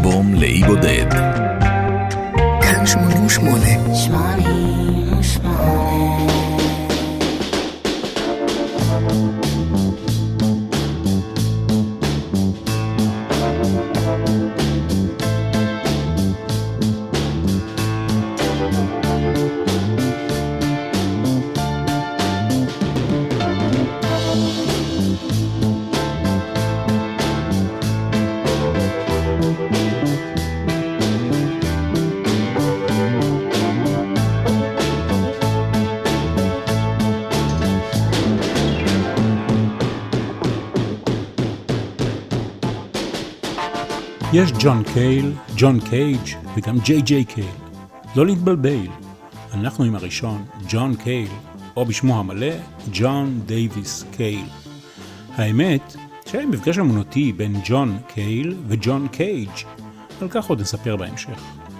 האלבום לאי בודד. כאן 88. יש ג'ון קייל, ג'ון קייג' וגם ג'יי ג'יי קייל. לא להתבלבל, אנחנו עם הראשון, ג'ון קייל, או בשמו המלא, ג'ון דייוויס קייל. האמת שהיה מפגש אמנותי בין ג'ון קייל וג'ון קייג', על כך עוד נספר בהמשך.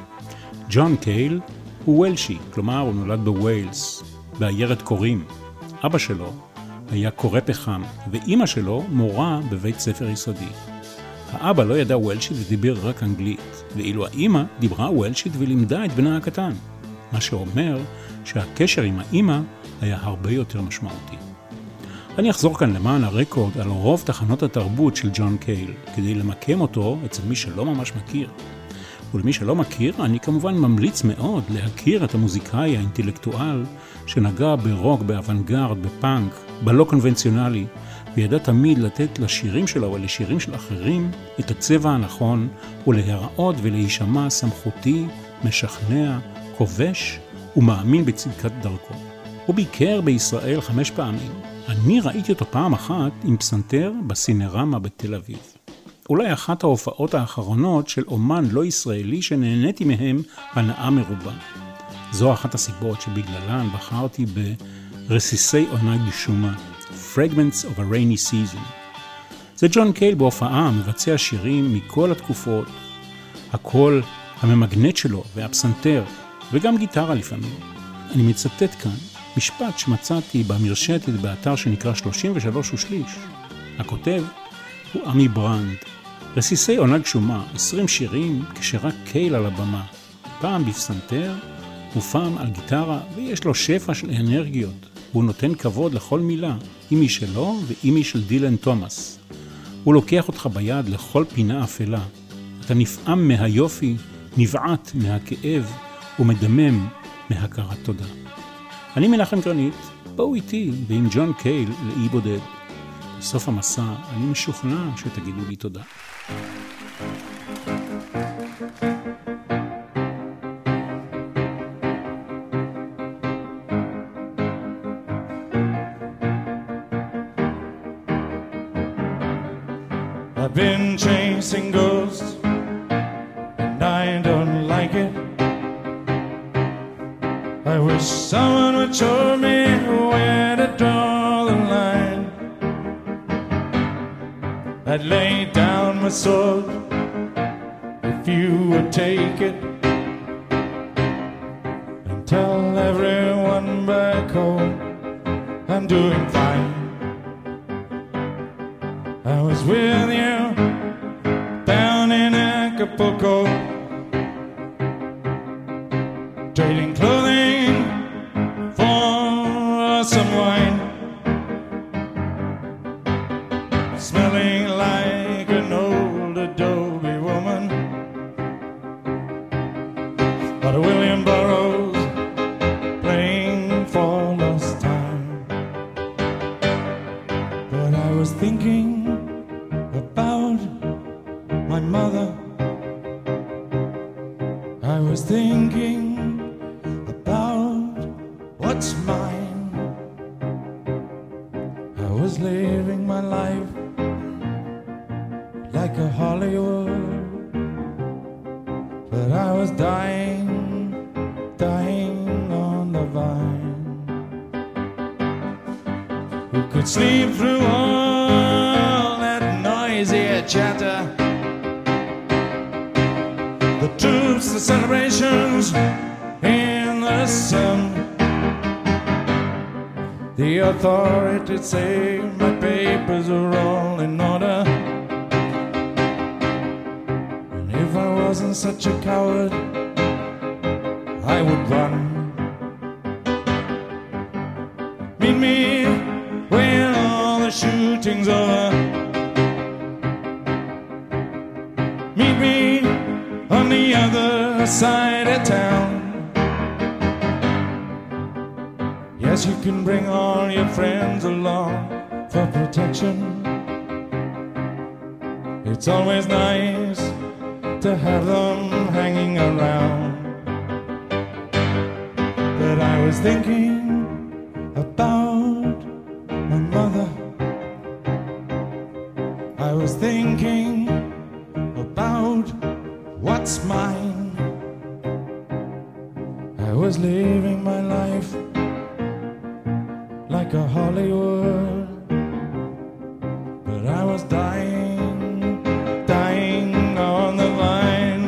ג'ון קייל הוא וולשי, כלומר הוא נולד בווילס, בעיירת קוראים. אבא שלו היה קורא פחם, ואימא שלו מורה בבית ספר יסודי. האבא לא ידע וולשית ודיבר רק אנגלית, ואילו האמא דיברה וולשית ולימדה את בנה הקטן, מה שאומר שהקשר עם האמא היה הרבה יותר משמעותי. אני אחזור כאן למען הרקורד על רוב תחנות התרבות של ג'ון קייל, כדי למקם אותו אצל מי שלא ממש מכיר. ולמי שלא מכיר, אני כמובן ממליץ מאוד להכיר את המוזיקאי האינטלקטואל שנגע ברוק, באוונגרד, בפאנק, בלא קונבנציונלי, וידע תמיד לתת לשירים שלו ולשירים של אחרים את הצבע הנכון ולהיראות ולהישמע סמכותי, משכנע, כובש ומאמין בצדקת דרכו. הוא ביקר בישראל 5 פעמים. אני ראיתי אותו פעם אחת עם פסנתר בסינרמה בתל אביב. אולי אחת ההופעות האחרונות של אומן לא ישראלי שנהניתי מהם הנאה מרובה. זו אחת הסיבות שבגללן בחרתי ברסיסי עונה גשומה. Fragments of a Rainy Season. זה ג'ון קייל בהופעה מבצע שירים מכל התקופות, הקול הממגנט שלו והפסנתר וגם גיטרה לפעמים. אני מצטט כאן משפט שמצאתי במרשתת באתר שנקרא 33 ושליש. הכותב הוא עמי ברנד. רסיסי עונה גשומה, 20 שירים כשרק קייל על הבמה, פעם בפסנתר ופעם על גיטרה, ויש לו שפע של אנרגיות. הוא נותן כבוד לכל מילה, אם היא שלו ואם היא של דילן תומאס. הוא לוקח אותך ביד לכל פינה אפלה. אתה נפעם מהיופי, נבעט מהכאב ומדמם מהכרת תודה. אני מנחם גרנית, בואו איתי ועם ג'ון קייל לאי בודד. בסוף המסע אני משוכנע שתגידו לי תודה. I've been chasing ghosts and I don't like it. I wish someone would show me where to draw the line. I'd lay down my sword if you would take it and tell everyone back home I'm doing fine. I was with you down in Acapulco, trading clothing for some wine, smelling like an old adobe woman, but a William Burroughs playing for lost time. But I was thinking about my mother. I was thinking about what's mine. I was living my life like a Hollywood, but I was dying on the vine. Who could sleep through all that noisy chatter? The troops, the celebrations in the sun. The authorities say my papers are all in order, and if I wasn't such a coward, I would run. Meet me when all the shooting's over. Meet me on the other side of town. Yes, you can bring all your friends along for protection. It's always nice to have them hanging around. But I was thinking about my mother. I was thinking about what's mine. I was living my life like a Hollywood, but I was dying on the line.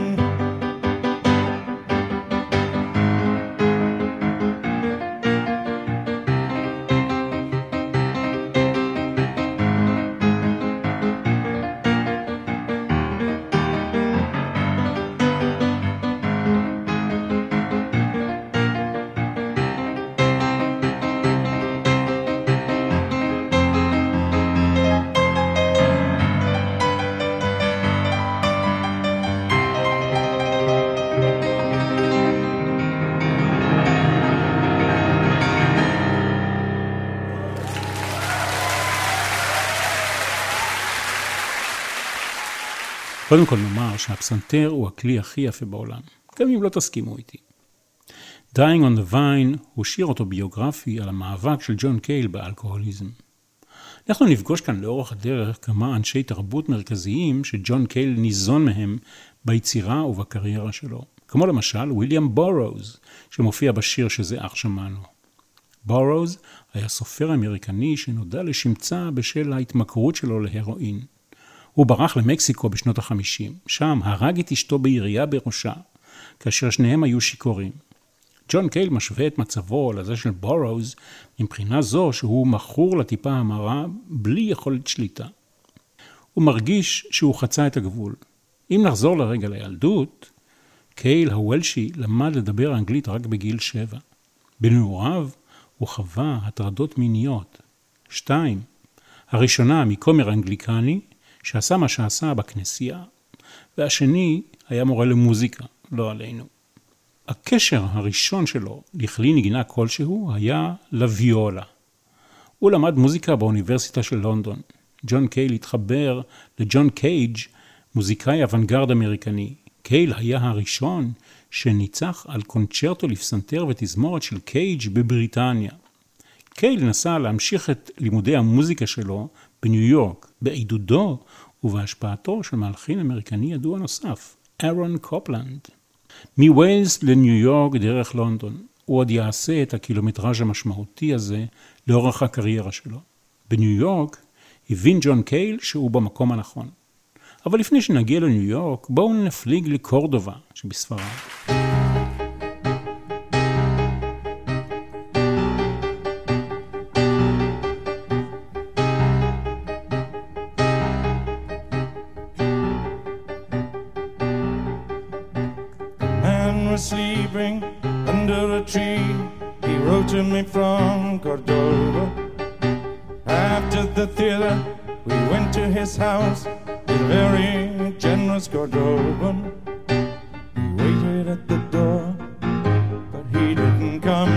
קודם כל נאמר שהפסנתר הוא הכלי הכי יפה בעולם, גם אם לא תסכימו איתי. Dying on the Vine הוא שיר אוטוביוגרפי על המאבק של ג'ון קייל באלכוהוליזם. אנחנו נפגוש כאן לאורך הדרך כמה אנשי תרבות מרכזיים שג'ון קייל ניזון מהם ביצירה ובקריירה שלו, כמו למשל וויליאם בורוז, שמופיע בשיר שזה אך שמענו. בורוז היה סופר אמריקני שנודע לשמצה בשל ההתמכרות שלו להרואין. הוא ברח למקסיקו בשנות ה-50, שם הרג את אשתו בירייה בראשה, כאשר שניהם היו שיכורים. ג'ון קייל משווה את מצבו לזה של בורוז, מבחינה זו שהוא מכור לטיפה המרה בלי יכולת שליטה. הוא מרגיש שהוא חצה את הגבול. אם נחזור לרגע לילדות, קייל הוולשי למד לדבר אנגלית רק בגיל 7. בנעוריו הוא חווה הטרדות מיניות. 2. הראשונה מכומר אנגליקני, שעשה מה שעשה בכנסייה, והשני היה מורה למוזיקה, לא עלינו. הקשר הראשון שלו לכלי נגינה כלשהו היה לוויולה. הוא למד מוזיקה באוניברסיטה של לונדון. ג'ון קייל התחבר לג'ון קייג', מוזיקאי אוונגרד אמריקני. קייל היה הראשון שניצח על קונצ'רטו לפסנתר ותזמורת של קייג' בבריטניה. קייל נסע להמשיך את לימודי המוזיקה שלו בניו יורק, בעידודו ובהשפעתו של מלחין אמריקני ידוע נוסף, אירון קופלנד. מווילס לניו יורק דרך לונדון, הוא עוד יעשה את הקילומטראז' המשמעותי הזה לאורך הקריירה שלו. בניו יורק הבין ג'ון קייל שהוא במקום הנכון. אבל לפני שנגיע לניו יורק, בואו נפליג לקורדובה שבספרד. Sleeping under a tree, he wrote to me from Cordoba. After the theater, we went to his house, a very generous Cordoban. We waited at the door, but he didn't come.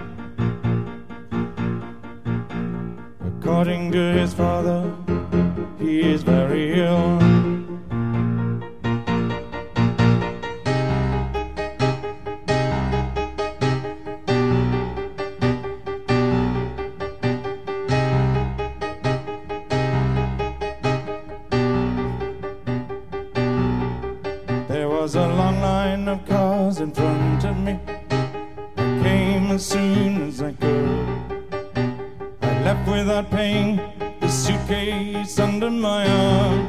According to his father, he is very ill. A long line of cars in front of me. I came as soon as I could. I left without paying the suitcase under my arm.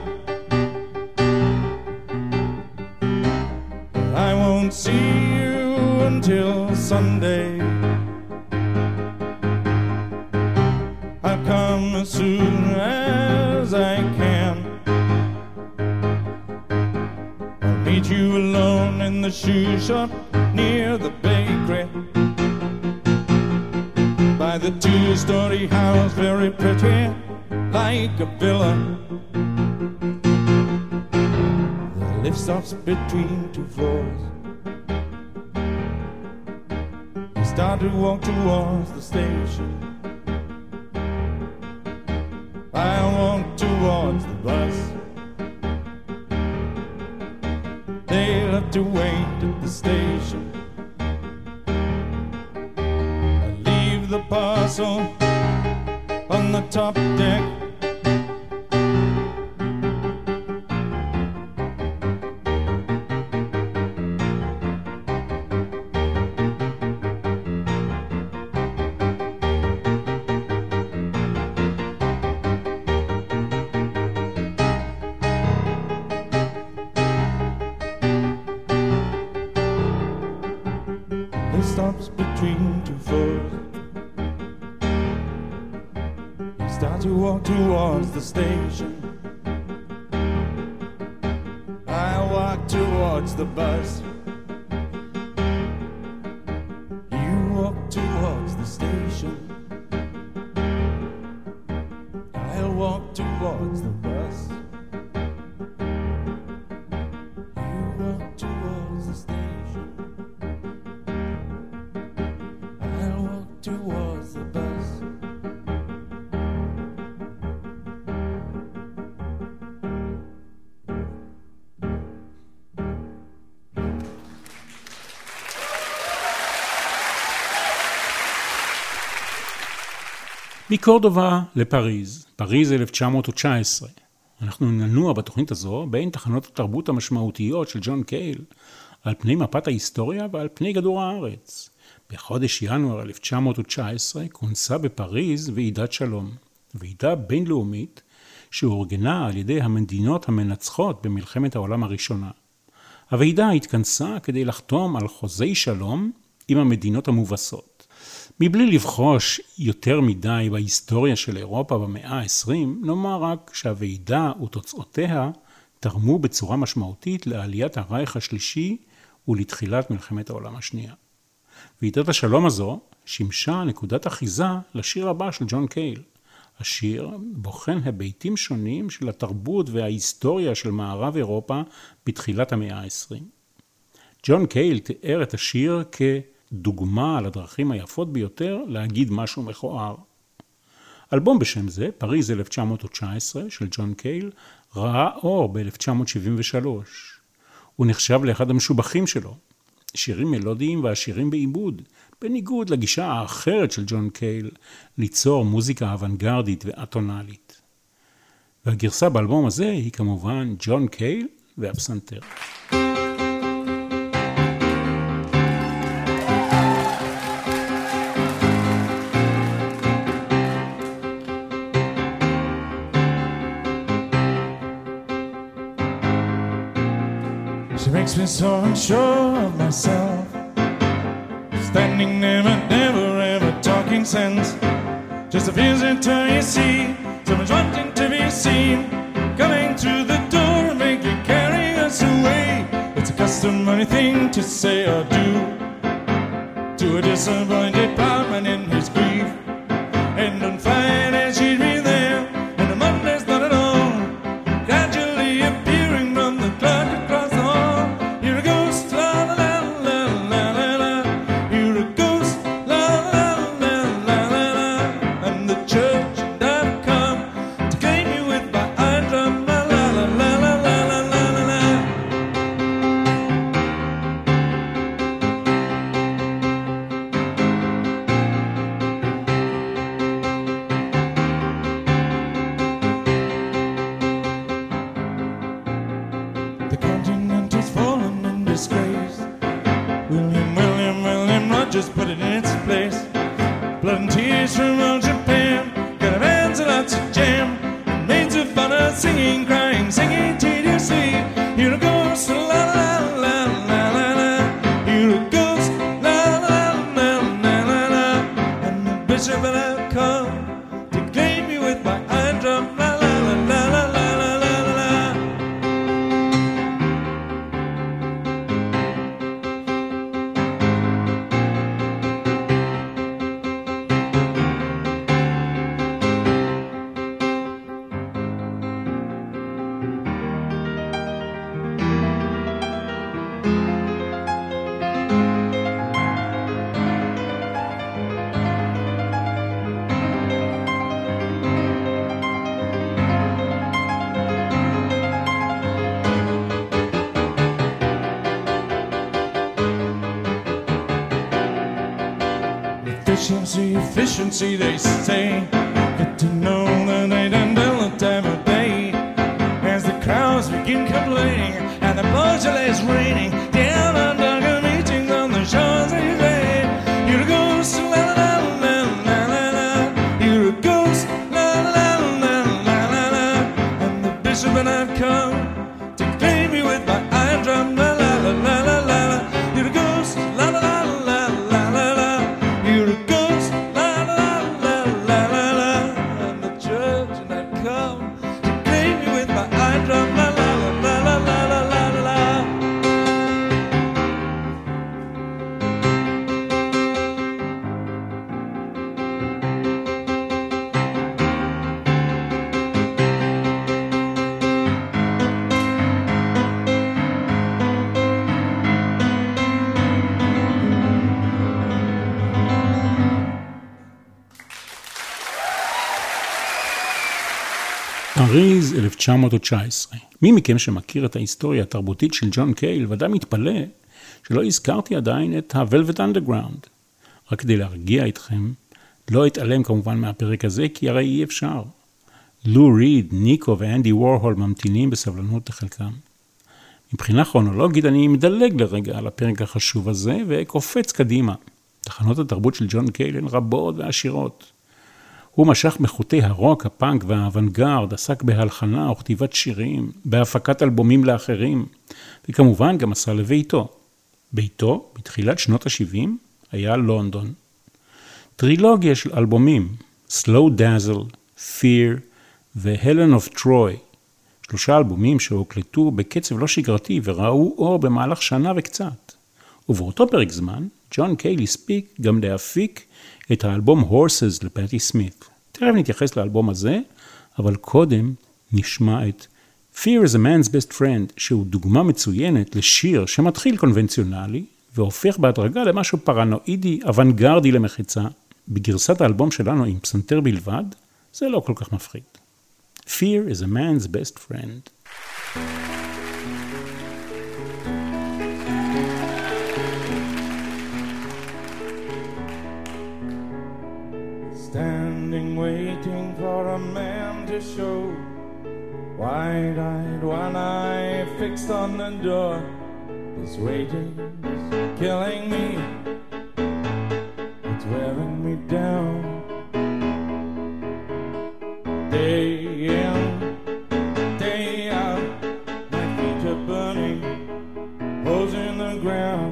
I won't see you until Sunday. I'll come as soon as I can. meet you alone in the shoe shop near the bakery. By the two-story house, very pretty, like a villa. The lift stops between two floors. You start to walk towards the station. I walk towards the bus. They'll have to wait at the station. I leave the parcel on the top deck. Stops between two floors. You start to walk towards the station. I walk towards the bus. You walk towards the station. I'll walk towards the bus. You walk towards the station. Towards the bus. מקורדובה לפריז, פריז 1919. אנחנו ננוע בתוכנית הזו בין תחנות התרבות המשמעותיות של ג'ון קייל, על פני מפת ההיסטוריה ועל פני כדור הארץ. בחודש ינואר 1919 כונסה בפריז ועידת שלום, ועידה בינלאומית שאורגנה על ידי המדינות המנצחות במלחמת העולם הראשונה. הוועידה התכנסה כדי לחתום על חוזי שלום עם המדינות המובסות. מבלי לבחוש יותר מדי בהיסטוריה של אירופה במאה ה-20, נאמר רק שהוועידה ותוצאותיה תרמו בצורה משמעותית לעליית הרייך השלישי ולתחילת מלחמת העולם השנייה. ועידת השלום הזו שימשה נקודת אחיזה לשיר הבא של ג'ון קייל. השיר בוחן היבטים שונים של התרבות וההיסטוריה של מערב אירופה בתחילת המאה ה-20. ג'ון קייל תיאר את השיר כדוגמה על הדרכים היפות ביותר להגיד משהו מכוער. אלבום בשם זה, פריז 1919 של ג'ון קייל, ראה אור ב-1973. הוא נחשב לאחד המשובחים שלו. שירים מלודיים והשירים בעיבוד, בניגוד לגישה האחרת של ג'ון קייל, ליצור מוזיקה אוונגרדית ואטונלית. והגרסה באלבום הזה היא כמובן ג'ון קייל והפסנתר. She makes me so unsure of myself, standing there but never ever talking sense. Just a visitor you see, someone's wanting to be seen, coming through the door and make you carry us away. It's a customary thing to say or do to a disappointed plowman in his grief. And on Friday she'd be there, and on Monday's not at all, gradually appearing from the clock across the hall. You're a ghost, la la la la la la. You're a ghost, la la la la la la. And the church and I've come to claim you with my eye drum, la la la la la la la la la. The continent has fallen in disgrace. William Rogers put it in its place. Blood and tears from old Japan, got our hands and lots of jam. Maids of honor singing, crying, singing tediously. You're a ghost, la la la la la la. You're a ghost, la la la la la la. And the bishop and I've come to claim you with my eye drum, la la la la la la la la la. efficiency, they say. Get to know the night and the time of day. As the crowds begin complaining and the Beaujolais raining down on darker meetings on the Champs-Élysées. You're a ghost, la la la la la la. You're a ghost, la la la la la la. And the bishop and I've come to claim you with my iron drum, la la la la la la. You're a ghost, la la la la la la la. You're a ghost, la la la la la la. And the judge and I've come to claim you with my iron drum, la la la la la la la la. פריז 1919. מי מכם שמכיר את ההיסטוריה התרבותית של ג'ון קייל ודאי מתפלא שלא הזכרתי עדיין את ה-Velvet Underground. רק כדי להרגיע אתכם, לא אתעלם כמובן מהפרק הזה כי הרי אי אפשר. לו ריד, ניקו ואנדי וורהול ממתינים בסבלנות לחלקם. מבחינה כרונולוגית אני מדלג לרגע על הפרק החשוב הזה וקופץ קדימה. תחנות התרבות של ג'ון קייל הן רבות ועשירות. הוא משך בחוטי הרוק, הפאנק והאוונגרד, עסק בהלחנה וכתיבת שירים, בהפקת אלבומים לאחרים, וכמובן גם עשה לביתו. ביתו, בתחילת שנות ה-70, היה לונדון. טרילוגיה של אלבומים, Slow Dazzle, Fear ו-Helen of Troy, 3 אלבומים שהוקלטו בקצב לא שגרתי וראו אור במהלך שנה וקצת. ובאותו פרק זמן, ג'ון קייל הספיק גם להפיק את האלבום Horses לפטי סמית. תכף נתייחס לאלבום הזה, אבל קודם נשמע את Fear is a Man's Best Friend, שהוא דוגמה מצוינת לשיר שמתחיל קונבנציונלי, והופך בהדרגה למשהו פרנואידי, אוונגרדי למחצה. בגרסת האלבום שלנו עם פסנתר בלבד, זה לא כל כך מפחיד. Fear is a Man's Best Friend. Standing waiting for a man to show, wide-eyed, one eye fixed on the door. This waiting is killing me, it's wearing me down. Day in, day out, my feet are burning, holes in the ground.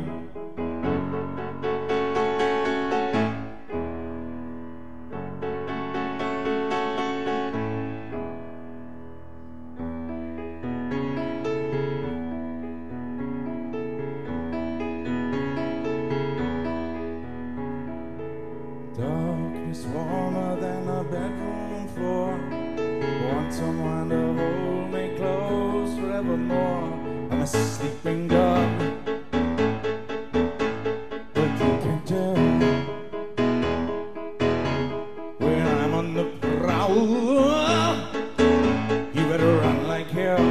Darkness warmer than a bedroom floor. Want someone to hold me close forevermore. I'm a sleeping dog, but you can tell when I'm on the prowl. You better run like hell,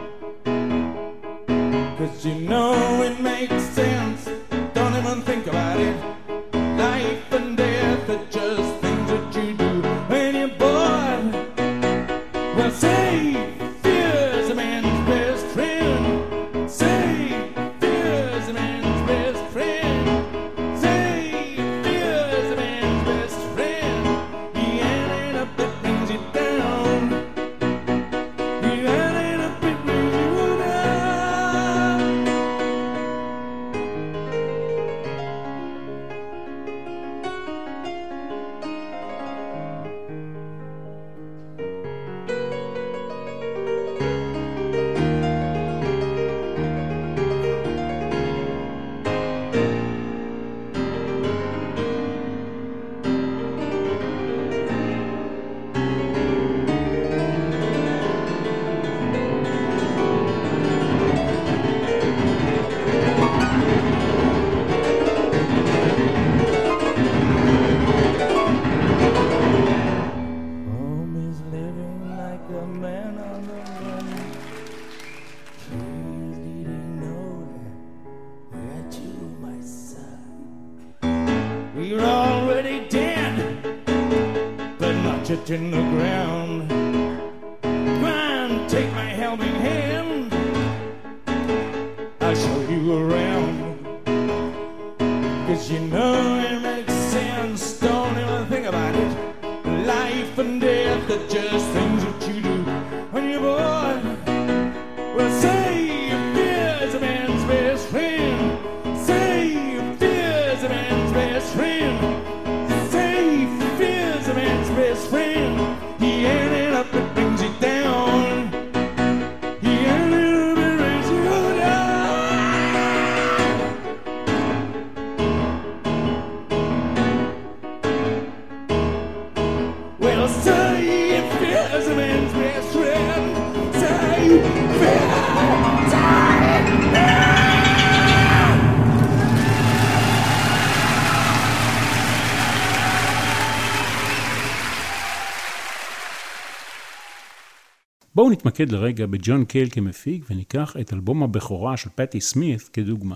'cause you know it makes sense. Don't even think about it. Life and death are just things that you do when you're bored. Well, say fear's a man's best friend. Say fear's a man's best friend. Say fear's a man's best friend. He ain't up that brings you down. He ain't up that brings you down. it in the ground. Come on, take my helping hand, I'll show you around. 'Cause you know it makes sense, don't even think about it. Life and death are just things that you do when you're born. Well, say your fear's a man's best friend. Say your fear's a man's best friend. Say your fear's a man's best friend. He ain't it up, it brings you down. He ain't it up, it brings you down. Well, say your fear's a man's best friend. Say your fear's בואו נתמקד לרגע בג'ון קייל כמפיק וניקח את אלבום הבכורה של פטי סמית כדוגמה.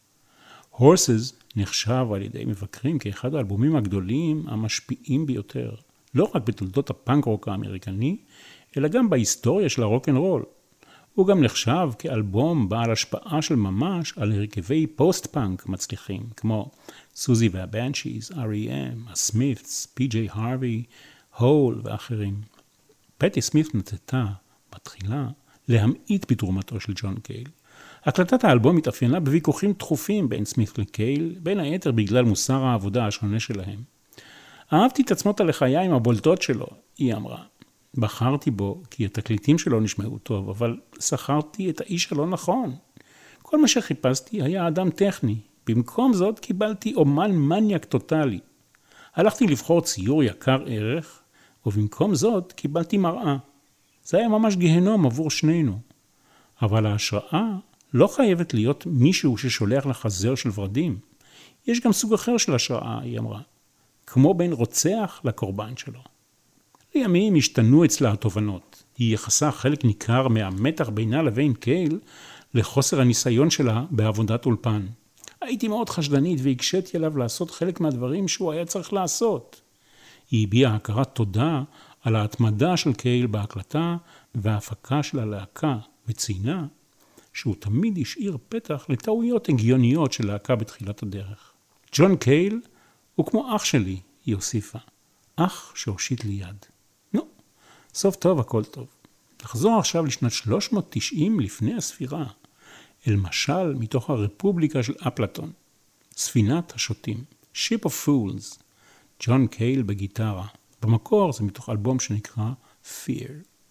Horses נחשב על ידי מבקרים כאחד האלבומים הגדולים המשפיעים ביותר, לא רק בתולדות הפאנק רוק האמריקני, אלא גם בהיסטוריה של הרוק אנד רול. הוא גם נחשב כאלבום בעל השפעה של ממש על הרכבי פוסט-פאנק מצליחים, כמו סוזי והבנשיז, R.E.M., הסמית'ס, פי.ג'יי הרווי, הול ואחרים. פטי סמית נטטה בתחילה להמעיט בתרומתו של ג'ון קייל. הקלטת האלבום התאפיינה בוויכוחים תכופים בין סמית לקייל, בין היתר בגלל מוסר העבודה השונה שלהם. אהבתי את עצמות הלחיים הבולטות שלו, היא אמרה. בחרתי בו כי התקליטים שלו נשמעו טוב, אבל שכרתי את האיש הלא נכון. כל מה שחיפשתי היה אדם טכני. במקום זאת קיבלתי אומן מניאק טוטלי. הלכתי לבחור ציור יקר ערך, ובמקום זאת קיבלתי מראה. זה היה ממש גהנום עבור שנינו. אבל ההשראה לא חייבת להיות מישהו ששולח לחזר של ורדים. יש גם סוג אחר של השראה, היא אמרה. כמו בין רוצח לקורבן שלו. לימים השתנו אצלה התובנות. היא יחסה חלק ניכר מהמתח בינה לבין קייל לחוסר הניסיון שלה בעבודת אולפן. הייתי מאוד חשדנית והקשיתי עליו לעשות חלק מהדברים שהוא היה צריך לעשות. היא הביעה הכרת תודה על ההתמדה של קייל בהקלטה וההפקה של הלהקה, וציינה שהוא תמיד השאיר פתח לטעויות הגיוניות של להקה בתחילת הדרך. ג'ון קייל הוא כמו אח שלי, היא הוסיפה. אח שהושיט לי יד. נו, סוף טוב, הכל טוב. נחזור עכשיו לשנת 390 לפני הספירה, אל משל מתוך הרפובליקה של אפלטון. ספינת השוטים, Ship of Fools, ג'ון קייל בגיטרה. במקור זה מתוך אלבום שנקרא Fear.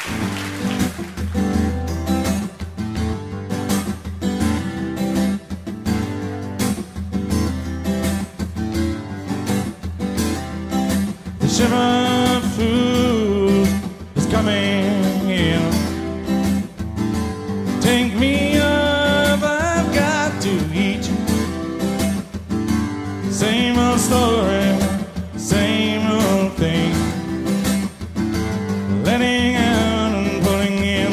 The ship of fools is coming in. Take me up, I've got to eat. Same old story, same old thing. Letting out and pulling in.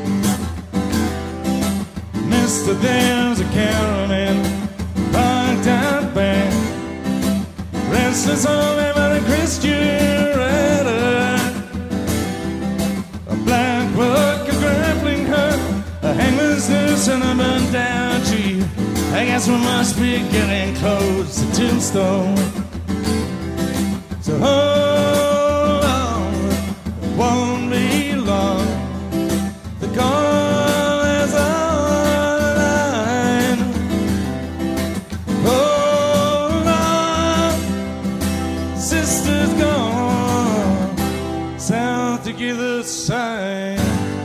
Mister, there's a caravan parked out back. Restless home about a Christian rider. A black book, a grappling hook, a hangman's noose and a burnt down tree. I guess we must be getting close to Tombstone. So hold on, it won't be long. The call is on the line. Hold on, sister's gone south to give the sign.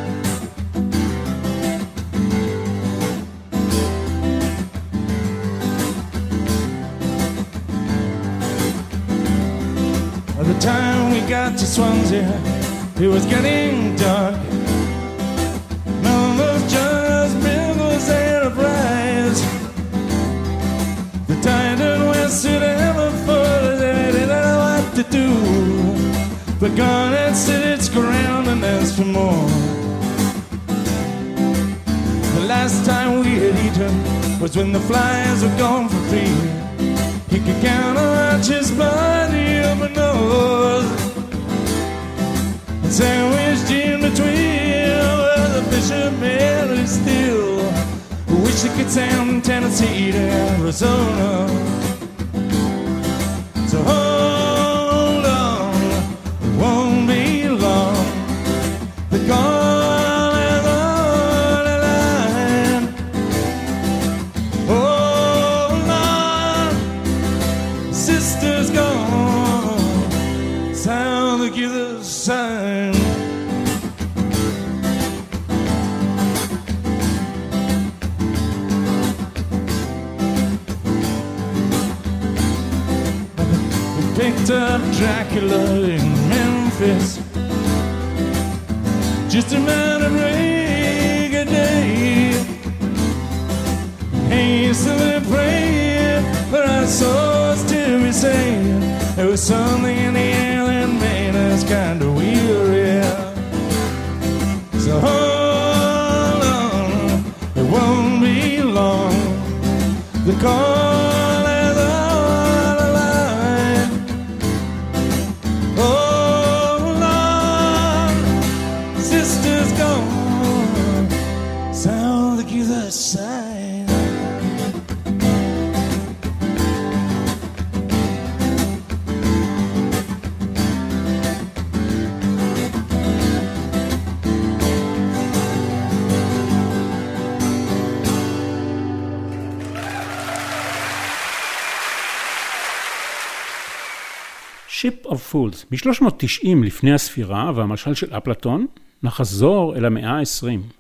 By the time we got to Swansea, it was getting dark. None of those just billows enterprise. The tide and west should ever fall, they didn't know what to do. But God had said it's ground and there's for more. The last time we had eaten was when the flies were gone for free. He could count on his bloody open nose. sandwiched in between where the fisherman is still. Wish it could sound Tennessee to Arizona. So hold on, it won't be long. They're calling on the line. Hold on, sister's gone. Sound to give the sign. Picked up Dracula in Memphis, just a matter of a day. Hastily praying, but I saw us to be saying there was something in the air that made us kind of weary. So hold on, it won't be long. The call. Ship of Fools, ב-390 לפני הספירה והמשל של אפלטון, נחזור אל המאה ה-20.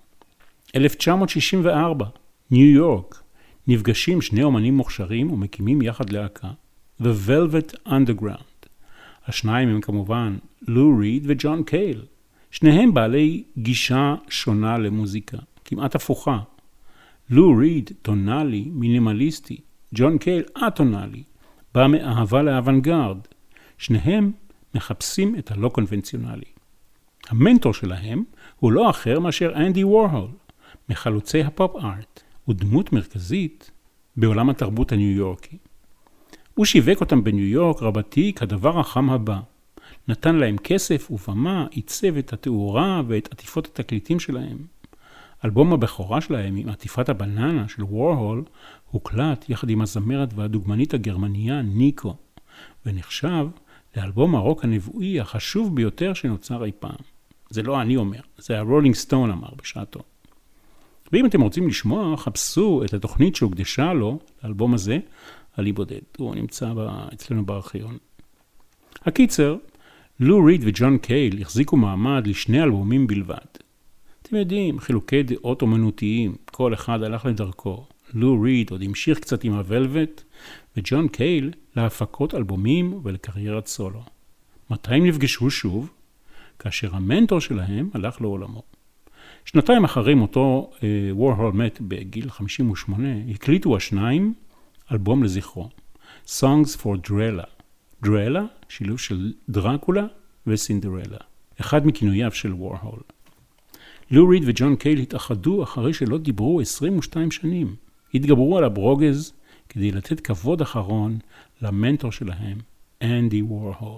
1964, ניו יורק, נפגשים שני אומנים מוכשרים ומקימים יחד להקה, The Velvet Underground. השניים הם כמובן לו ריד וג'ון קייל, שניהם בעלי גישה שונה למוזיקה, כמעט הפוכה. לו ריד טונלי, מינימליסטי, ג'ון קייל אטונלי, בא מאהבה לאוונגרד. שניהם מחפשים את הלא קונבנציונלי. המנטור שלהם הוא לא אחר מאשר אנדי וורהול, מחלוצי הפופ ארט, ודמות מרכזית בעולם התרבות הניו יורקי. הוא שיווק אותם בניו יורק רבתי כדבר החם הבא. נתן להם כסף ובמה, עיצב את התאורה ואת עטיפות התקליטים שלהם. אלבום הבכורה שלהם עם עטיפת הבננה של וורהול הוקלט יחד עם הזמרת והדוגמנית הגרמניה ניקו, ונחשב לאלבום הרוק הנבואי החשוב ביותר שנוצר אי פעם. זה לא אני אומר, זה הרולינג סטון אמר בשעתו. ואם אתם רוצים לשמוע, חפשו את התוכנית שהוקדשה לו, לאלבום הזה, על אי בודד. הוא נמצא אצלנו בארכיון. הקיצר, לו ריד וג'ון קייל החזיקו מעמד לשני אלבומים בלבד. אתם יודעים, חילוקי דעות אומנותיים, כל אחד הלך לדרכו. לו ריד עוד המשיך קצת עם הוולבט, וג'ון קייל להפקות אלבומים ולקריירת סולו. מתי הם נפגשו שוב? כאשר המנטור שלהם הלך לעולמו. שנתיים אחרי מותו, וורהול מת בגיל 58, הקליטו השניים אלבום לזכרו, Songs for Drella. דרלה, שילוב של דרקולה וסינדרלה, אחד מכינוייו של וורהול. לו ריד וג'ון קייל התאחדו אחרי שלא דיברו 22 שנים. התגברו על הברוגז כדי לתת כבוד אחרון למנטור שלהם, אנדי וורהול.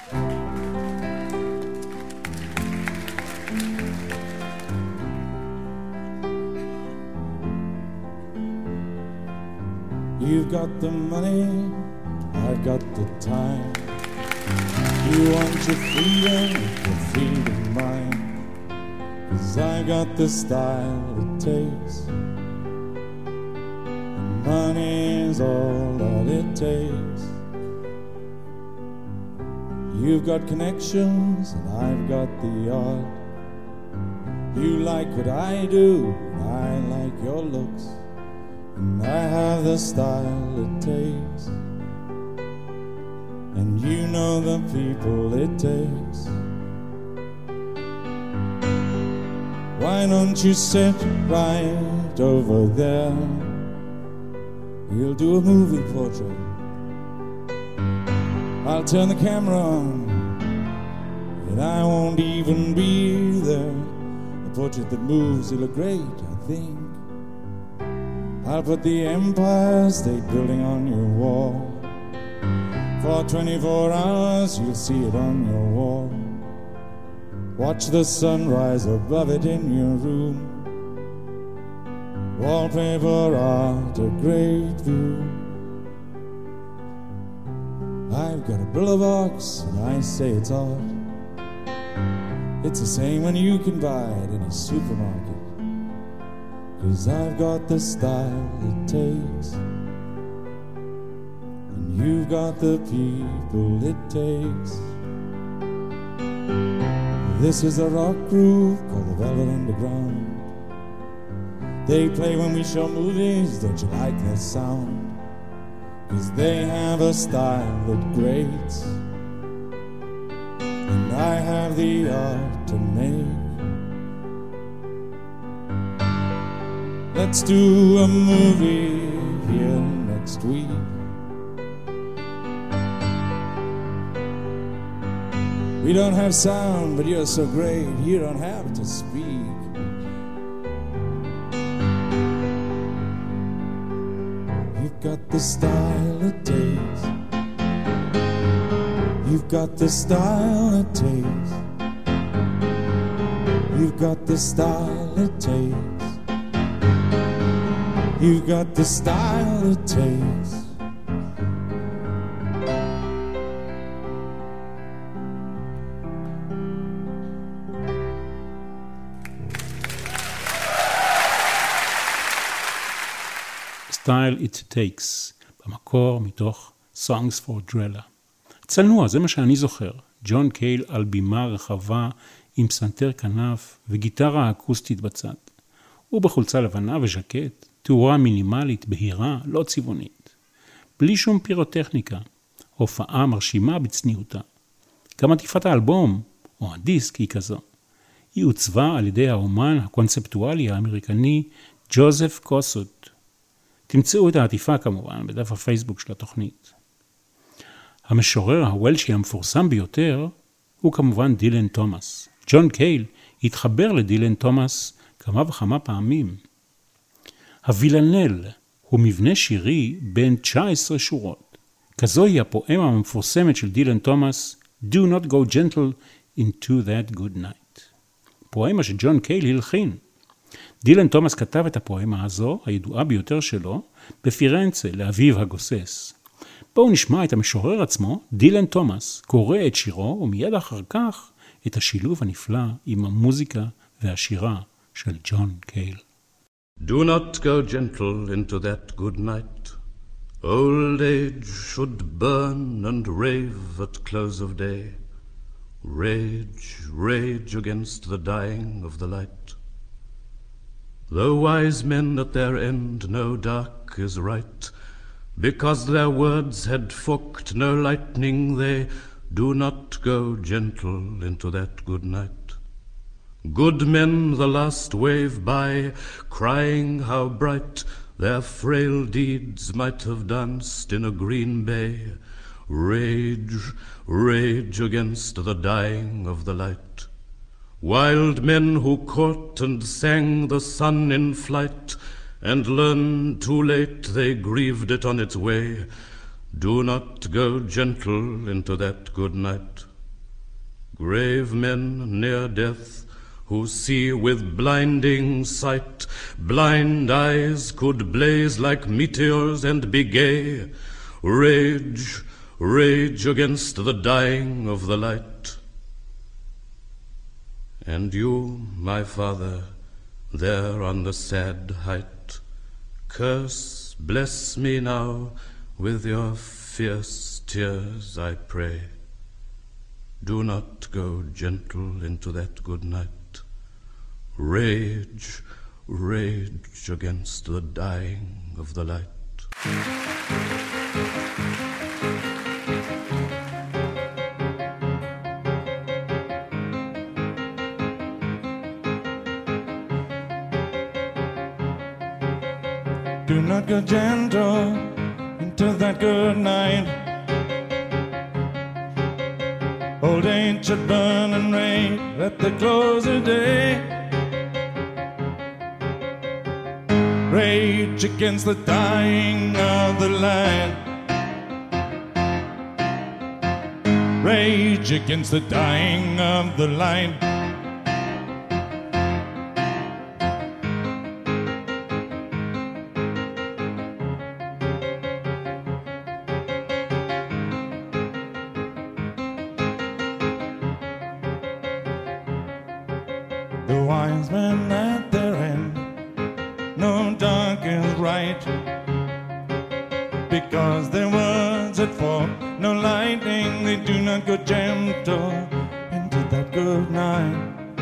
You've got the money, I've got the time. You want your freedom mine. 'Cause I got the style it takes. Money's all that it takes. You've got connections and I've got the art. You like what I do, I like your looks. And I have the style it takes. And you know the people it takes. Why don't you sit right over there? We'll do a movie portrait. I'll turn the camera on, and I won't even be there. A portrait that moves, it'll look great, I think. I'll put the Empire State Building on your wall. For 24 hours, you'll see it on your wall. Watch the sunrise above it in your room. Wallpaper art, a great view. I've got a Brillo box and I say it's art. It's the same when you can buy it in a supermarket. 'Cause I've got the style it takes, and you've got the people it takes. This is a rock group called the Velvet Underground. They play when we show movies, don't you like their sound? 'Cause they have a style that grates, and I have the art to make. Let's do a movie here next week. We don't have sound, but you're so great, you don't have to speak. You've got the style it takes. You've got the style it takes. You've got the style it takes. You've got the style it takes. Style It Takes, במקור מתוך Songs for Drella. צנוע, זה מה שאני זוכר. ג'ון קייל על בימה רחבה עם סנטר כנף וגיטרה אקוסטית בצד. הוא בחולצה לבנה וז'קט, תאורה מינימלית, בהירה, לא צבעונית. בלי שום פירוטכניקה, הופעה מרשימה בצניעותה. גם עטיפת האלבום, או הדיסק, היא כזו. היא עוצבה על ידי האומן הקונספטואלי האמריקני ג'וזף קוסוט. תמצאו את העטיפה כמובן בדף הפייסבוק של התוכנית. המשורר הוולשי המפורסם ביותר הוא כמובן דילן תומאס. ג'ון קייל התחבר לדילן תומאס כמה וכמה פעמים. הווילנל הוא מבנה שירי בין 19 שורות. כזוהי הפואמה המפורסמת של דילן תומאס, Do not go gentle into that good night. פואמה שג'ון קייל הלחין. דילן תומאס כתב את הפואמה הזו, הידועה ביותר שלו, בפירנצה, לאביו הגוסס. בואו נשמע את המשורר עצמו, דילן תומאס, קורא את שירו, ומיד אחר כך את השילוב הנפלא עם המוזיקה והשירה של ג'ון קייל. Do not go gentle into that good night. Old age should burn and rave at close of day. Rage, rage against the dying of the light. Though wise men at their end know dark is right, because their words had forked no lightning, they do not go gentle into that good night. Good men the last wave by, crying how bright their frail deeds might have danced in a green bay. Rage, rage against the dying of the light. Wild men who caught and sang the sun in flight, and learned too late they grieved it on its way. Do not go gentle into that good night. Grave men near death, who see with blinding sight, blind eyes could blaze like meteors and be gay. Rage, rage against the dying of the light. And you, my father, there on the sad height, curse, bless me now with your fierce tears, I pray. Do not go gentle into that good night. Rage, rage against the dying of the light. Do not go gentle into that good night. Old age should burn and rage at the close of day. Rage against the dying of the light. Rage against the dying of the light. the wise men at their end. No dark is right, because their words had fall. No lightning, they do not go gentle into that good night.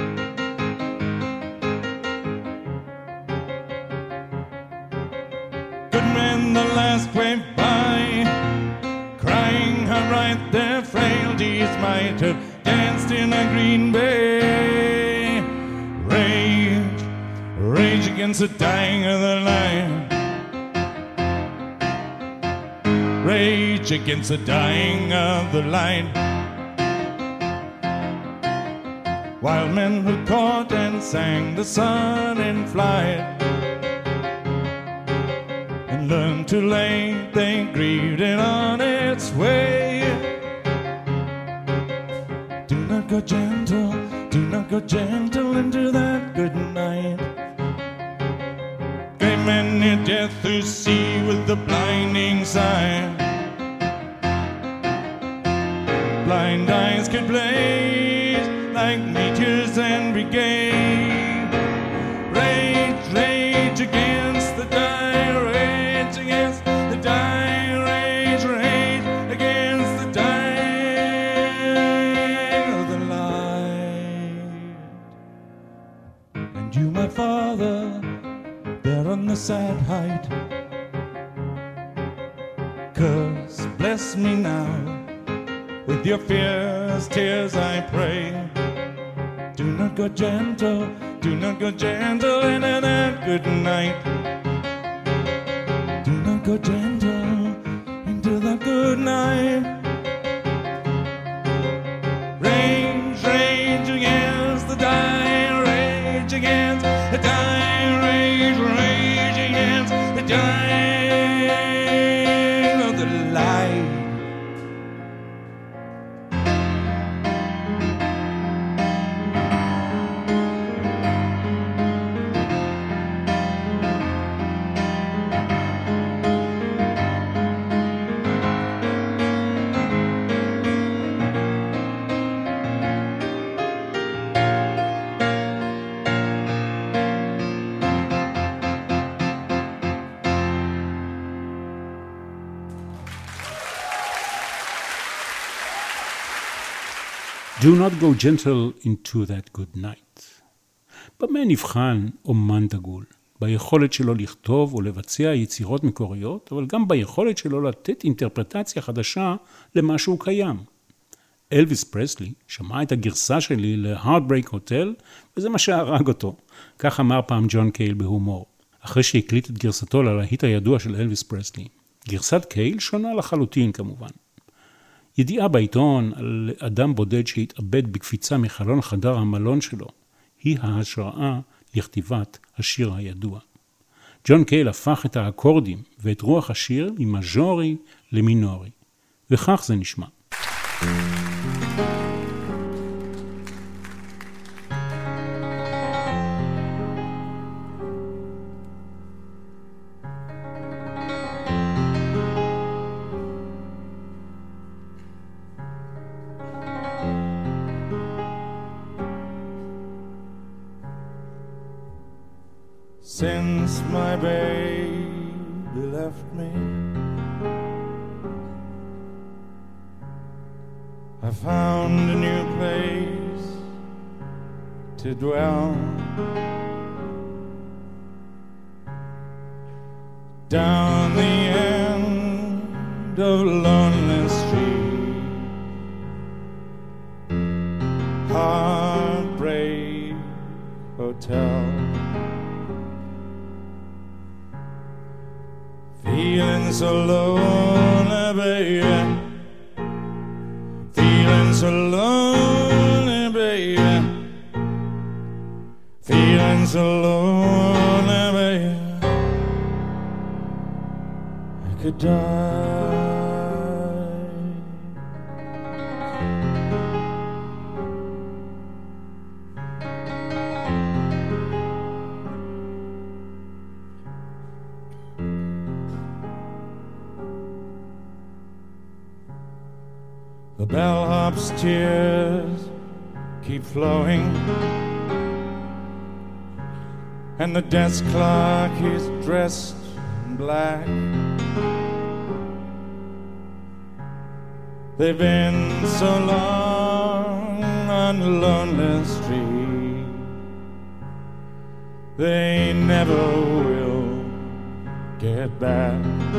Good men the last wave by, crying how right their frailties might have danced in a green bay. Rage, rage against the dying of the light. Rage against the dying of the light. Wild men who caught and sang the sun in flight, and learned too late they grieved it on its way. Do not go gentle, do not go gentle into that good night. Great men near death who see with the blinding sight. Blind eyes could blaze like meteors and brigade. Rage, rage against the die, rage against the die, rage, rage against the dying of the light. And you, my father, there on the sad height, curse, bless me now. With your fierce tears I pray. Do not go gentle, do not go gentle into that good night. Do not go gentle into that good night. Rage, rage against the die, rage against the die, rage, rage against the dying of the light. Do not go gentle into that good night. במה נבחן אומן דגול? ביכולת שלו לכתוב או לבצע יצירות מקוריות, אבל גם ביכולת שלו לתת אינטרפרטציה חדשה למשהו קיים. אלוויס פרסלי שמע את הגרסה שלי ל-Heartbreak Hotel, וזה מה שהרג אותו. כך אמר פעם ג'ון קייל בהומור, אחרי שהקליט את גרסתו ללהיט הידוע של אלוויס פרסלי. גרסת קייל שונה לחלוטין כמובן. ידיעה בעיתון על אדם בודד שהתאבד בקפיצה מחלון חדר המלון שלו, היא ההשראה לכתיבת השיר הידוע. ג'ון קייל הפך את האקורדים ואת רוח השיר ממז'ורי למינורי, וכך זה נשמע. Since my baby left me, I found a new place to dwell. Down the end of Lonely Street, Heartbreak Hotel. Feeling so lonely, baby. Feeling so lonely, baby. Feeling so lonely, baby. I could die. The bellhop's tears keep flowing and the desk clerk is dressed in black. They've been so long on lonely street, they never will get back.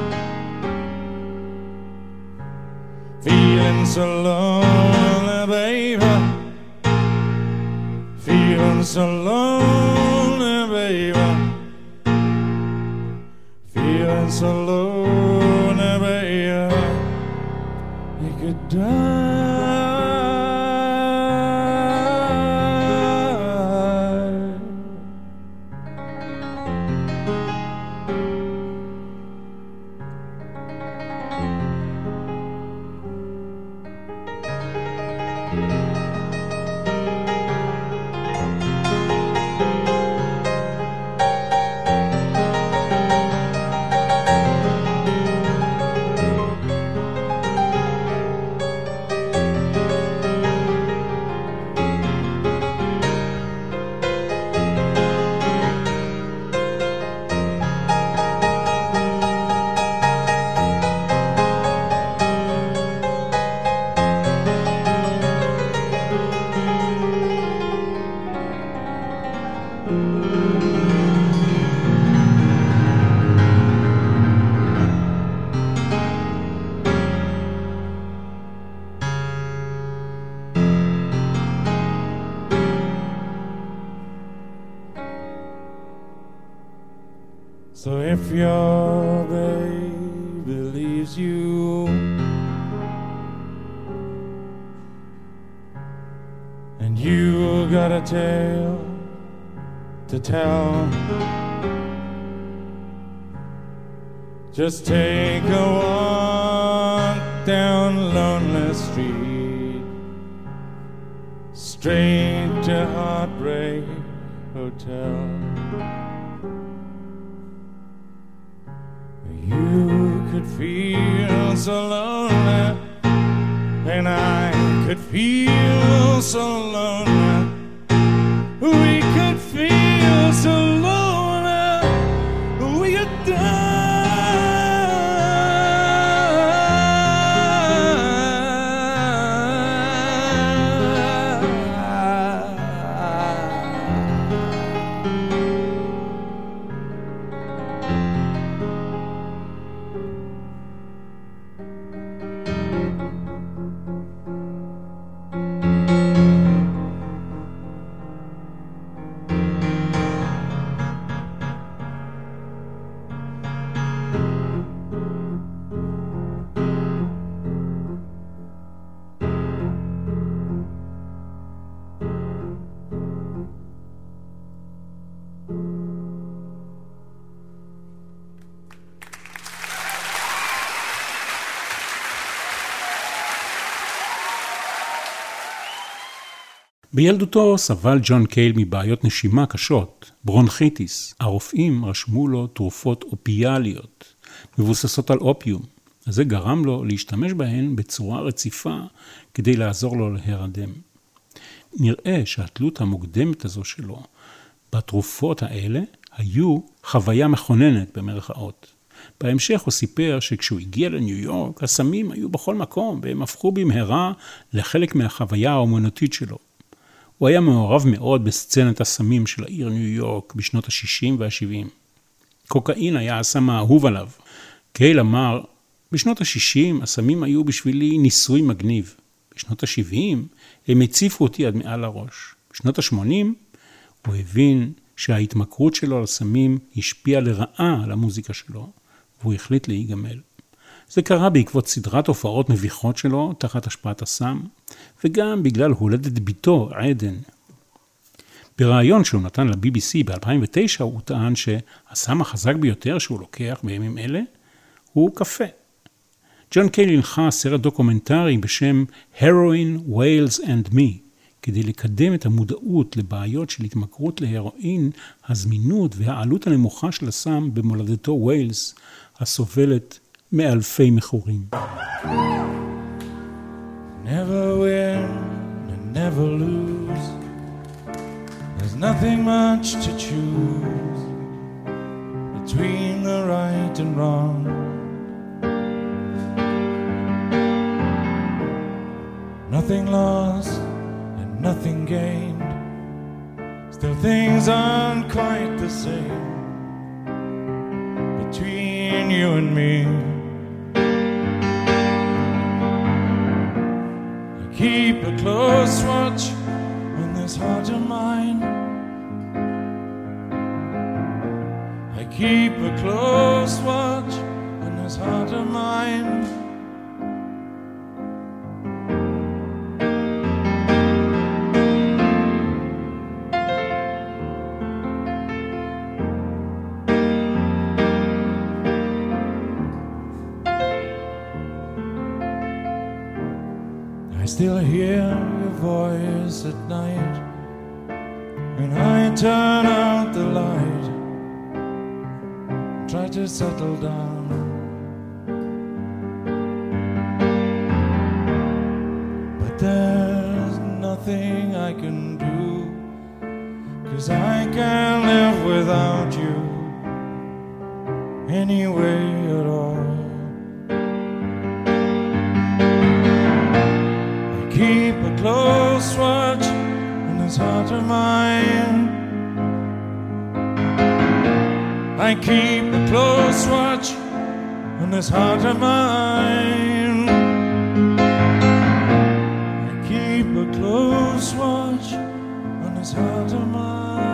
Feeling so lonely, baby. Feeling so lonely, baby. Feeling so lonely, baby. You could die. So if your baby leaves you, and you got a tale to tell, just take a walk down Lonely Street, straight to Heartbreak Hotel. You could feel so lonely, and I could feel so lonely. We could feel so lonely, we could die. בילדותו סבל ג'ון קייל מבעיות נשימה קשות, ברונכיטיס. הרופאים רשמו לו תרופות אופיאליות, מבוססות על אופיום. אז זה גרם לו להשתמש בהן בצורה רציפה כדי לעזור לו להירדם. נראה שהתלות המוקדמת הזו שלו בתרופות האלה היו חוויה מכוננת במרכאות. בהמשך הוא סיפר שכשהוא הגיע לניו יורק, הסמים היו בכל מקום והם הפכו במהרה לחלק מהחוויה האומנותית שלו. הוא היה מעורב מאוד בסצנת הסמים של העיר ניו יורק בשנות ה-60 וה-70. קוקאין היה הסם האהוב עליו. קייל אמר, בשנות ה-60 הסמים היו בשבילי ניסוי מגניב. בשנות ה-70 הם הציפו אותי עד מעל הראש. בשנות ה-80 הוא הבין שההתמכרות שלו לסמים השפיעה לרעה על המוזיקה שלו, והוא החליט להיגמל. זה קרה בעקבות סדרת הופעות מביכות שלו תחת השפעת הסם, וגם בגלל הולדת ביתו, עדן. בראיון שהוא נתן ל-BBC ב-2009 הוא טען שהסם החזק ביותר שהוא לוקח בימים אלה הוא קפה. ג'ון קייל הנחה סרט דוקומנטרי בשם Heroin, Wales and Me, כדי לקדם את המודעות לבעיות של התמכרות להרואין, הזמינות והעלות הנמוכה של הסם במולדתו ווילס, הסובלת מאלפי מכורים. Never win and never lose. There's nothing much to choose between the right and wrong. Nothing lost and nothing gained. Still things aren't quite the same between you and me. I keep a close watch on this heart of mine. I keep a close watch on this heart of mine. I still hear your voice at night when I turn out the light, try to settle down. But there's nothing I can do, 'cause I can't live without you anyway at all. Keep a close watch on this heart of mine. I keep a close watch on this heart of mine. I keep a close watch on this heart of mine.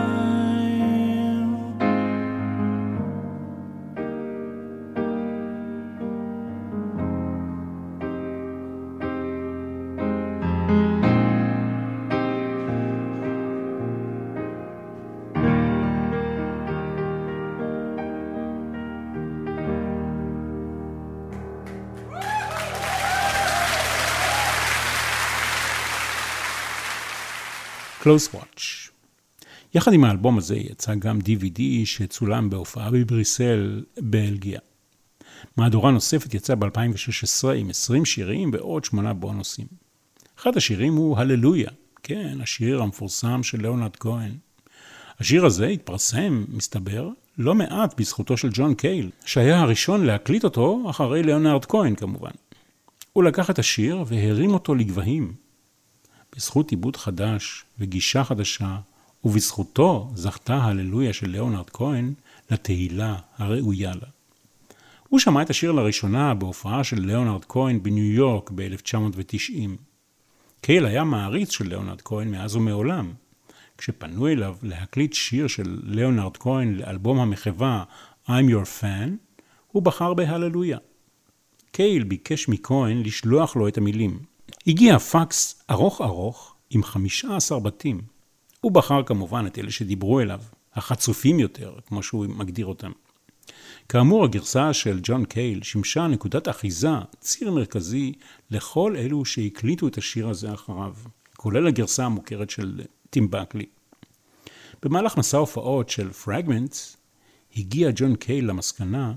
Close Watch. יחד עם האלבום הזה יצא גם DVD שצולם בהופעה בבריסל, בלגיה. מהדורה נוספת יצאה ב-2016 עם 20 שירים ועוד 8 בונוסים. אחד השירים הוא הללויה, כן, השיר המפורסם של ליאונרד כהן. השיר הזה התפרסם, מסתבר, לא מעט בזכותו של ג'ון קייל, שהיה הראשון להקליט אותו אחרי ליאונרד כהן כמובן. הוא לקח את השיר והרים אותו לגבהים. בזכות עיבוד חדש וגישה חדשה, ובזכותו זכתה הללויה של ליאונרד כהן לתהילה הראויה לה. הוא שמע את השיר לראשונה בהופעה של ליאונרד כהן בניו יורק ב-1990. קייל היה מעריץ של ליאונרד כהן מאז ומעולם. כשפנו אליו להקליט שיר של ליאונרד כהן לאלבום המחווה I'm Your Fan, הוא בחר בהללויה. קייל ביקש מכהן לשלוח לו את המילים. הגיע פקס ארוך עם 15 בתים. הוא בחר כמובן את אלה שדיברו אליו, החצופים יותר, כמו שהוא מגדיר אותם. כאמור, הגרסה של ג'ון קייל שימשה נקודת אחיזה, ציר מרכזי, לכל אלו שהקליטו את השיר הזה אחריו, כולל הגרסה המוכרת של טים בקלי. במהלך מסע הופעות של פרגמנטס, הגיע ג'ון קייל למסקנה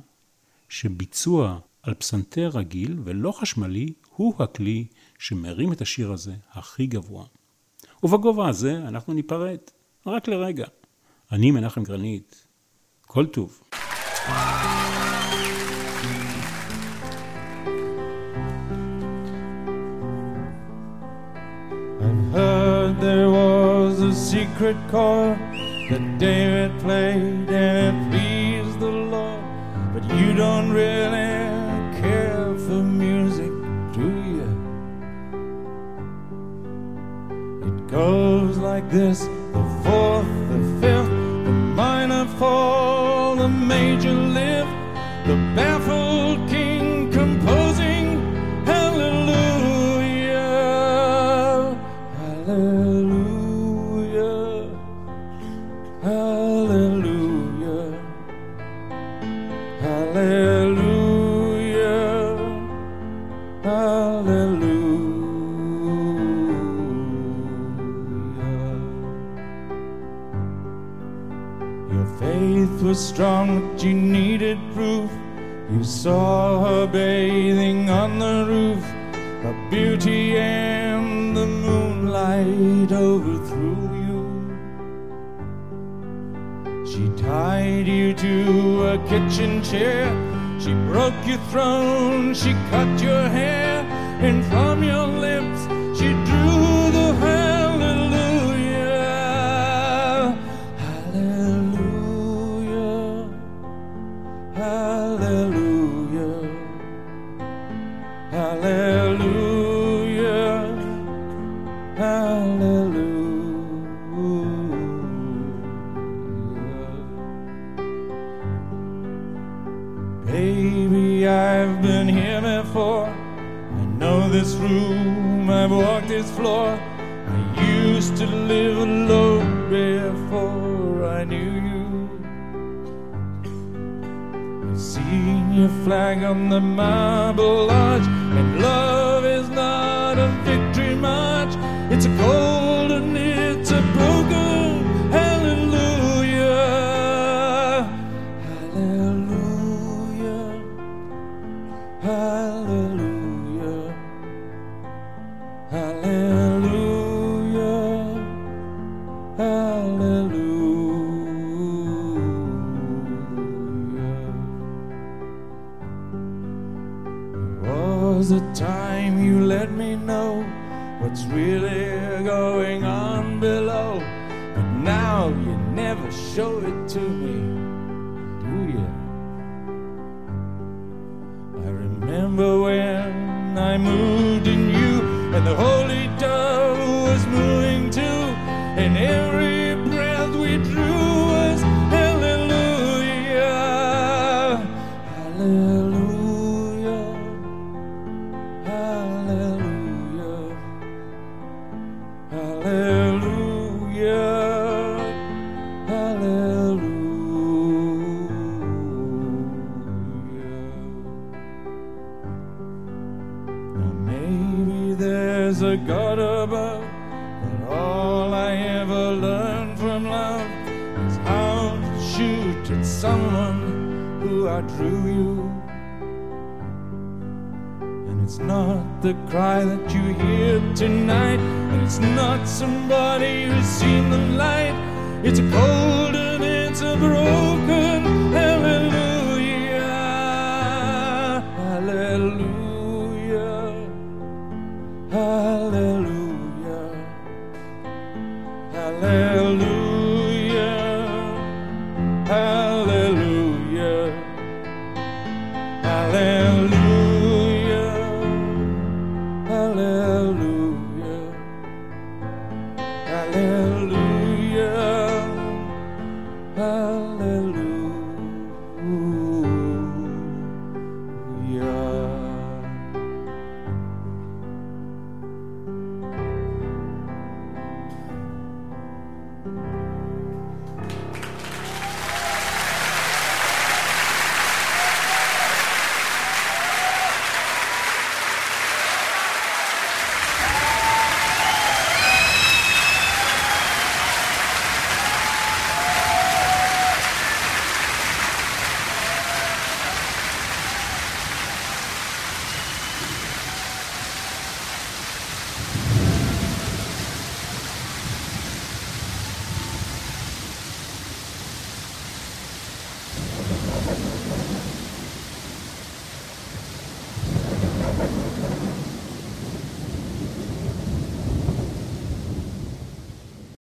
שביצוע על פסנתר רגיל ולא חשמלי הוא הכלי שמרים את השיר הזה הכי גבוה. ובגובה הזה אנחנו ניפרד, רק לרגע. אני מנחם גרנית. כל טוב. I've heard there was a secret chord that David played and it pleased the Lord, but you don't really care for music, do you? It goes like this: the fourth, the fifth, the minor fall, the major lift, the baffled king composing hallelujah, hallelujah, hallelujah, hallelujah, hallelujah. Your faith was strong, but you needed proof. You saw her bathing on the roof, her beauty and the moonlight overthrew you. tied you to a kitchen chair. She broke your throne, she cut your hair, and from your lips she drew the hallelujah. Hallelujah. Hallelujah. Hallelujah. Hallelujah. Baby, I've been here before. I know this room, I've walked this floor. I used to live alone before I knew you. I've seen your flag on the marble arch, and love is not a victory march. It's a cold and it's a broken hallelujah. Hallelujah. Hallelujah. Hallelujah. Hallelujah. There was a time you let me know what's really going on below, but now you never show it to me, do you? I remember when I moved in you, and the holy dove was moving too, and every breath we drew was hallelujah. Hallelujah. Hallelujah. Hallelujah. Hallelujah. Now maybe there's a God above, but all I ever learned from love is how to shoot at someone who outdrew you. And it's not the cry that you hear tonight, and it's not somebody who's seen the light. It's a cold and it's a broken